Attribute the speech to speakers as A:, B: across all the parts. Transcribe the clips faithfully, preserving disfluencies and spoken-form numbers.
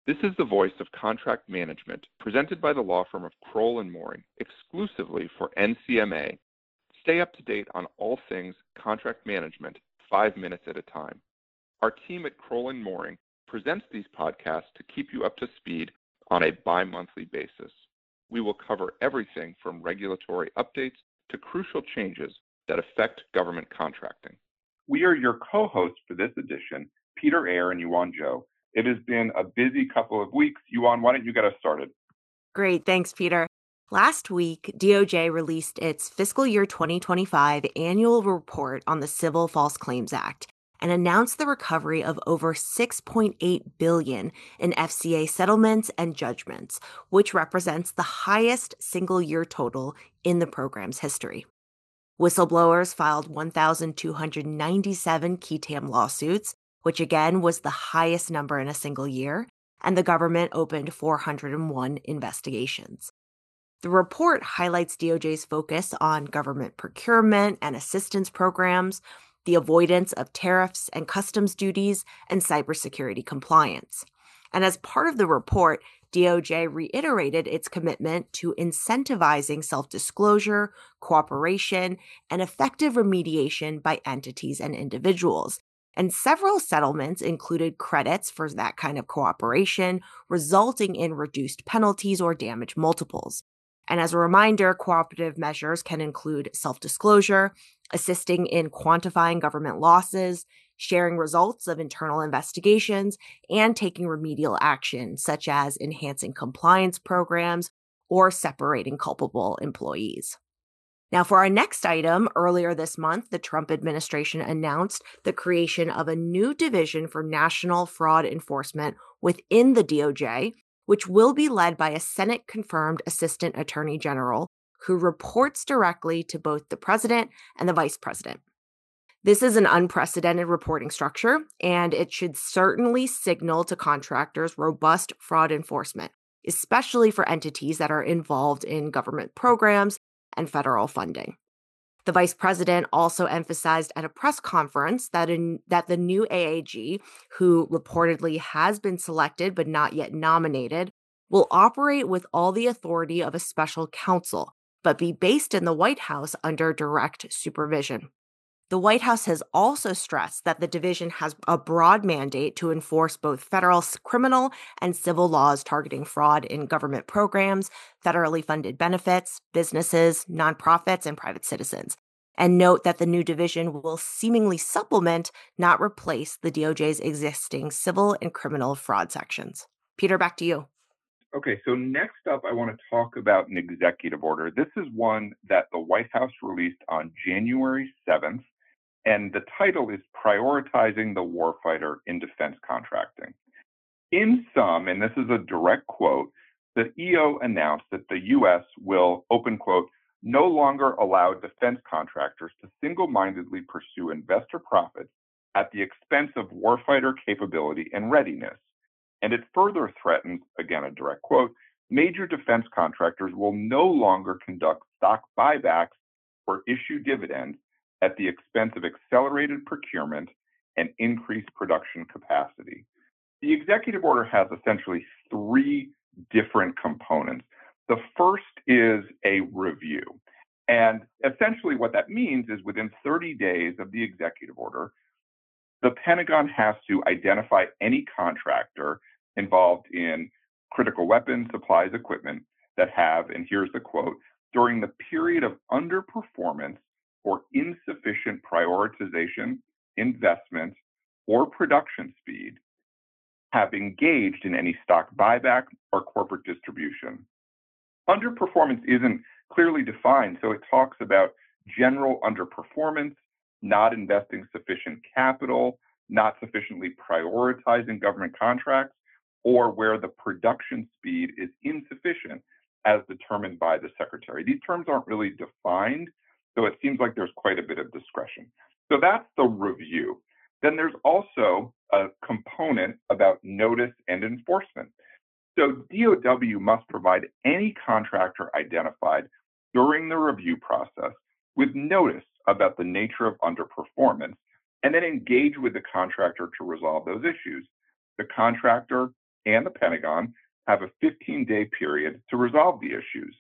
A: This is the voice of contract management, presented by the law firm of Kroll and Mooring, exclusively for N C M A. Stay up to date on all things contract management, five minutes at a time. Our team at Kroll and Mooring presents these podcasts to keep you up to speed on a bi-monthly basis. We will cover everything from regulatory updates to crucial changes that affect government contracting. We are your co-hosts for this edition, Peter Eyre and Yuan Zhou. It has been a busy couple of weeks. Yuan, why don't you get us started?
B: Great, thanks, Peter. Last week, D O J released its fiscal year twenty twenty-five annual report on the Civil False Claims Act and announced the recovery of over six point eight billion dollars in F C A settlements and judgments, which represents the highest single-year total in the program's history. Whistleblowers filed one thousand two hundred ninety-seven qui tam lawsuits, which again was the highest number in a single year, and the government opened four hundred one investigations. The report highlights D O J's focus on government procurement and assistance programs, the avoidance of tariffs and customs duties, and cybersecurity compliance. And as part of the report, D O J reiterated its commitment to incentivizing self-disclosure, cooperation, and effective remediation by entities and individuals. And several settlements included credits for that kind of cooperation, resulting in reduced penalties or damage multiples. And as a reminder, cooperative measures can include self-disclosure, assisting in quantifying government losses, sharing results of internal investigations, and taking remedial action, such as enhancing compliance programs or separating culpable employees. Now, for our next item, earlier this month, the Trump administration announced the creation of a new division for national fraud enforcement within the D O J, which will be led by a Senate-confirmed Assistant Attorney General who reports directly to both the president and the vice president. This is an unprecedented reporting structure, and it should certainly signal to contractors robust fraud enforcement, especially for entities that are involved in government programs and federal funding. The vice president also emphasized at a press conference that, in, that the new A A G, who reportedly has been selected but not yet nominated, will operate with all the authority of a special counsel, but be based in the White House under direct supervision. The White House has also stressed that the division has a broad mandate to enforce both federal criminal and civil laws targeting fraud in government programs, federally funded benefits, businesses, nonprofits, and private citizens. And note that the new division will seemingly supplement, not replace, the D O J's existing civil and criminal fraud sections. Peter, back to you.
A: Okay, so next up, I want to talk about an executive order. This is one that the White House released on January seventh. And the title is Prioritizing the Warfighter in Defense Contracting. In sum, and this is a direct quote, the E O announced that the U S will, open quote, no longer allow defense contractors to single-mindedly pursue investor profits at the expense of warfighter capability and readiness. And it further threatens, again a direct quote, major defense contractors will no longer conduct stock buybacks or issue dividends at the expense of accelerated procurement and increased production capacity. The executive order has essentially three different components. The first is a review. And essentially what that means is within thirty days of the executive order, the Pentagon has to identify any contractor involved in critical weapons, supplies, equipment that have, and here's the quote, during the period of underperformance or insufficient prioritization, investment, or production speed, have engaged in any stock buyback or corporate distribution. Underperformance isn't clearly defined, so it talks about general underperformance, not investing sufficient capital, not sufficiently prioritizing government contracts, or where the production speed is insufficient as determined by the secretary. These terms aren't really defined, so it seems like there's quite a bit of discretion. So that's the review. Then there's also a component about notice and enforcement. So D O W must provide any contractor identified during the review process with notice about the nature of underperformance, and then engage with the contractor to resolve those issues. The contractor and the Pentagon have a fifteen-day period to resolve the issues.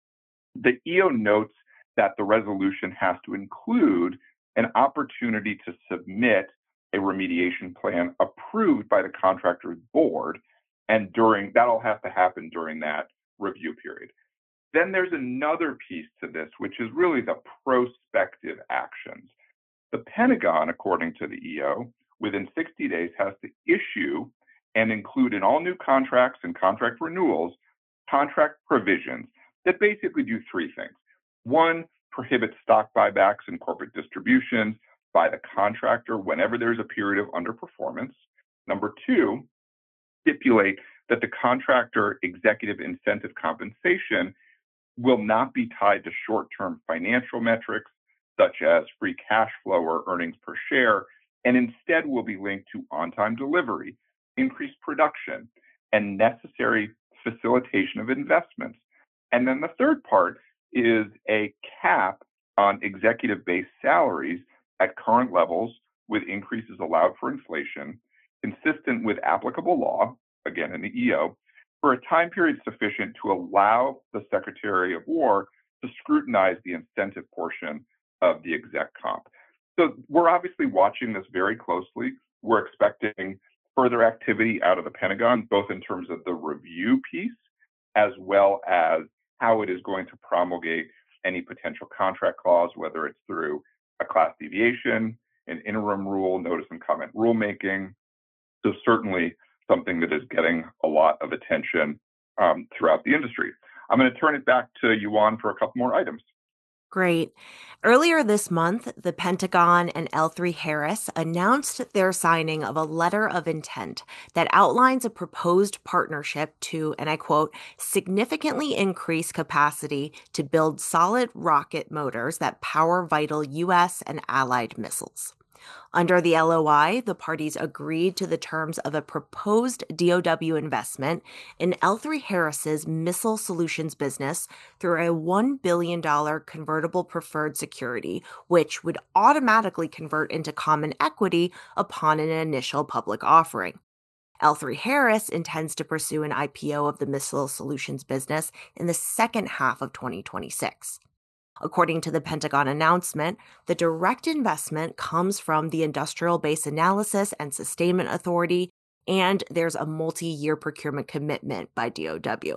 A: The E O notes that the resolution has to include an opportunity to submit a remediation plan approved by the contractor's board, and during that'll have to happen during that review period. Then there's another piece to this, which is really the prospective actions. The Pentagon, according to the E O, within sixty days has to issue and include in all new contracts and contract renewals contract provisions that basically do three things. One, prohibit stock buybacks and corporate distributions by the contractor whenever there's a period of underperformance. Number two, stipulate that the contractor executive incentive compensation will not be tied to short-term financial metrics such as free cash flow or earnings per share, and instead will be linked to on-time delivery, increased production, and necessary facilitation of investments. And then the third part is a cap on executive-based salaries at current levels with increases allowed for inflation, consistent with applicable law, again in the E O, for a time period sufficient to allow the Secretary of War to scrutinize the incentive portion of the exec comp. So we're obviously watching this very closely. We're expecting further activity out of the Pentagon, both in terms of the review piece, as well as how it is going to promulgate any potential contract clause, whether it's through a class deviation, an interim rule, notice and comment rulemaking. So certainly something that is getting a lot of attention um, throughout the industry. I'm going to turn it back to Yuan for a couple more items.
B: Great. Earlier this month, the Pentagon and L three Harris announced their signing of a letter of intent that outlines a proposed partnership to, and I quote, significantly increase capacity to build solid rocket motors that power vital U S and allied missiles. Under the L O I, the parties agreed to the terms of a proposed D O W investment in L three Harris's Missile Solutions business through a one billion dollars convertible preferred security, which would automatically convert into common equity upon an initial public offering. L three Harris intends to pursue an I P O of the Missile Solutions business in the second half of twenty twenty-six. According to the Pentagon announcement, the direct investment comes from the Industrial Base Analysis and Sustainment Authority, and there's a multi-year procurement commitment by D O W.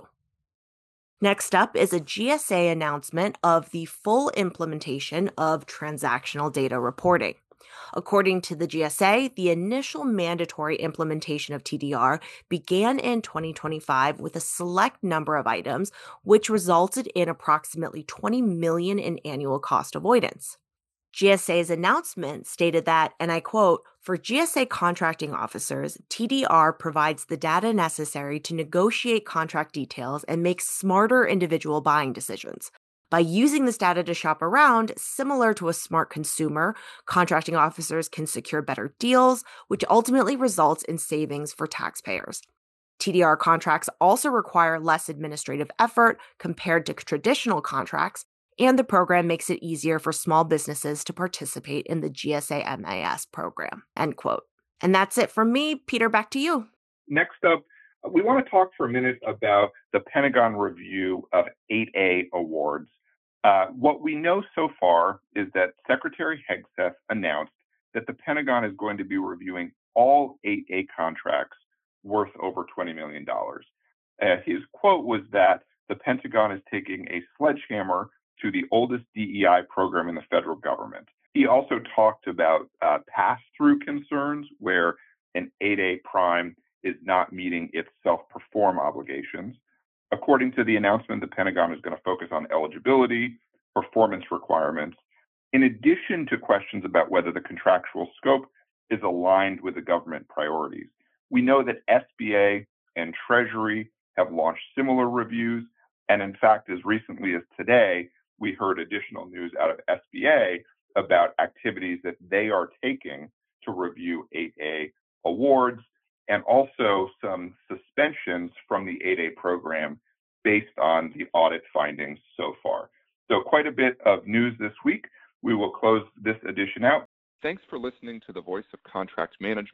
B: Next up is a G S A announcement of the full implementation of transactional data reporting. According to the G S A, the initial mandatory implementation of T D R began in twenty twenty-five with a select number of items, which resulted in approximately twenty million dollars in annual cost avoidance. G S A's announcement stated that, and I quote, for G S A contracting officers, T D R provides the data necessary to negotiate contract details and make smarter individual buying decisions. By using this data to shop around, similar to a smart consumer, contracting officers can secure better deals, which ultimately results in savings for taxpayers. T D R contracts also require less administrative effort compared to traditional contracts, and the program makes it easier for small businesses to participate in the G S A M A S program, end quote. And that's it from me. Peter, back to you.
A: Next up, we want to talk for a minute about the Pentagon review of eight A awards. Uh, what we know so far is that Secretary Hegseth announced that the Pentagon is going to be reviewing all eight A contracts worth over twenty million dollars. Uh, his quote was that the Pentagon is taking a sledgehammer to the oldest D E I program in the federal government. He also talked about uh, pass-through concerns where an eight A prime is not meeting its self-perform obligations. According to the announcement, the Pentagon is going to focus on eligibility, performance requirements, in addition to questions about whether the contractual scope is aligned with the government priorities. We know that S B A and Treasury have launched similar reviews, and in fact, as recently as today, we heard additional news out of S B A about activities that they are taking to review eight A awards, and also some suspensions from the eight A program based on the audit findings so far. So quite a bit of news this week. We will close this edition out.
C: Thanks for listening to the Voice of Contract Management.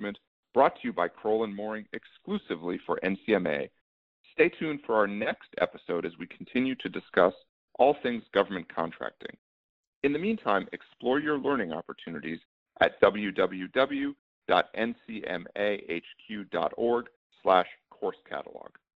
A: brought to you by Crowell and Mooring exclusively for N C M A. Stay tuned for our next episode as we continue to discuss all things government contracting. In the meantime, explore your learning opportunities at w w w dot n c m a h q dot org slash course catalog.